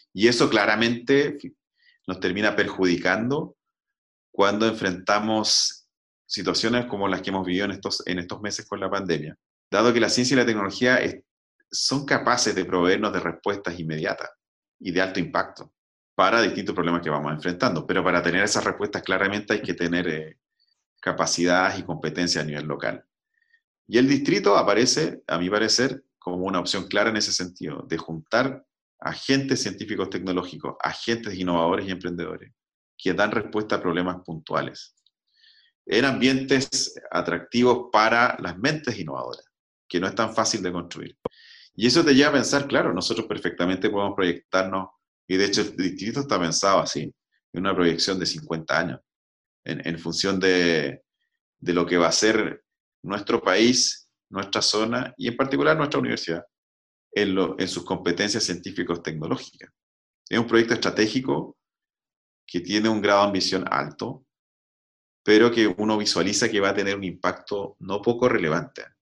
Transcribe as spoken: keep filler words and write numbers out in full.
Y eso claramente nos termina perjudicando cuando enfrentamos situaciones como las que hemos vivido en estos, en estos meses con la pandemia. Dado que la ciencia y la tecnología es, son capaces de proveernos de respuestas inmediatas y de alto impacto para distintos problemas que vamos enfrentando. Pero para tener esas respuestas claramente hay que tener eh, capacidades y competencias a nivel local. Y el distrito aparece, a mi parecer, como una opción clara en ese sentido, de juntar agentes científicos tecnológicos, agentes innovadores y emprendedores, que dan respuesta a problemas puntuales, en ambientes atractivos para las mentes innovadoras, que no es tan fácil de construir. Y eso te lleva a pensar, claro, nosotros perfectamente podemos proyectarnos, y de hecho el distrito está pensado así, en una proyección de cincuenta años, en, en función de, de lo que va a ser nuestro país, nuestra zona y en particular nuestra universidad en, lo, en sus competencias científicos tecnológicas. Es un proyecto estratégico que tiene un grado de ambición alto, pero que uno visualiza que va a tener un impacto no poco relevante.